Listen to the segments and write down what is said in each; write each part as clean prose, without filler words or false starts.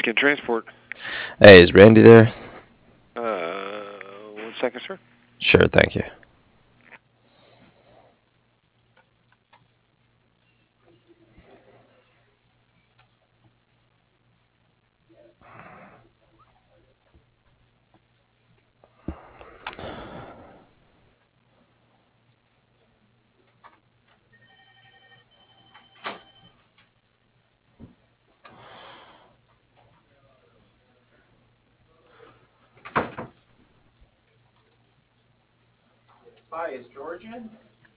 Lincoln Transport. Hey, is Randy there? 1 second, sir. Sure, thank you. Hi, is George in?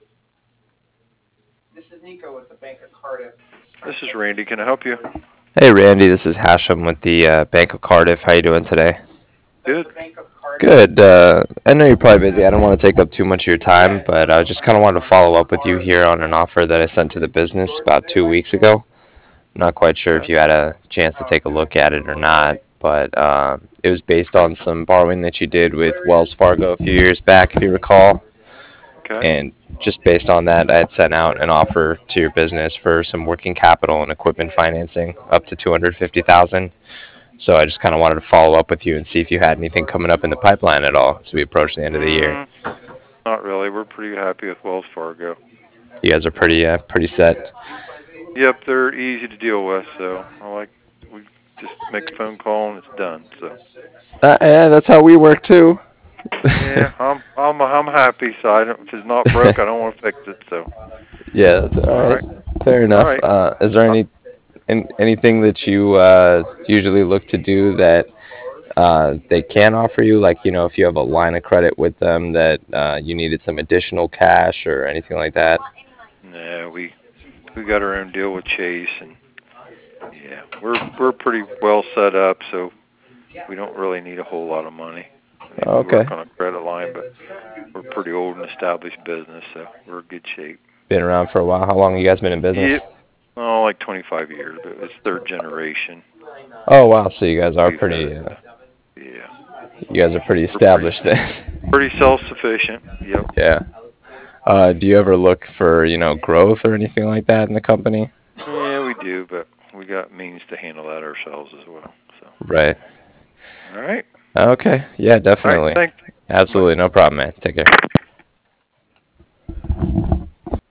This is Nico with the Bank of Cardiff. This is Randy. Can I help you? Hey, Randy, this is Hashem with the Bank of Cardiff. How you doing today? That's Good. the Bank of Cardiff. Good. I know you're probably busy. I don't want to take up too much of your time, but I just kind of wanted to follow up with you here on an offer that I sent to the business about 2 weeks ago. I'm not quite sure if Okay. you had a chance to take a look at it or not, but it was based on some borrowing that you did with Wells Fargo a few years back, if you recall. Okay. And just based on that, I had sent out an offer to your business for some working capital and equipment financing up to 250,000. So I just kind of wanted to follow up with you and see if you had anything coming up in the pipeline at all as we approach the end of the year. Mm, not really. We're pretty happy with Wells Fargo. You guys are pretty set. Yep, they're easy to deal with. So we just make a phone call and it's done. So Yeah, that's how we work too. yeah, I'm happy. So if it's not broke, I don't want to fix it. So Yeah, that's all all right. right, Fair all enough. right. Is there Uh, anything that you usually look to do that they can offer you? Like, if you have a line of credit with them that you needed some additional cash or anything like that? nah, we got our own deal with Chase, and yeah, we're pretty well set up. So we don't really need a whole lot of money. I mean, we Okay. work on a credit line, but we're pretty old and established business, so we're in good shape. Been around for a while. How long have you guys been in business? Yep. Oh, like 25 years, but it's third generation. Oh wow, so you guys are We've pretty yeah, you guys are pretty we're pretty established then. pretty self-sufficient. Yep. Yeah. Do you ever look for, growth or anything like that in the company? Yeah, we do, but we got means to handle that ourselves as well. So, Right. all right, Okay. Yeah, all right. definitely. Thanks. Bye. Absolutely. No problem, man. Take care.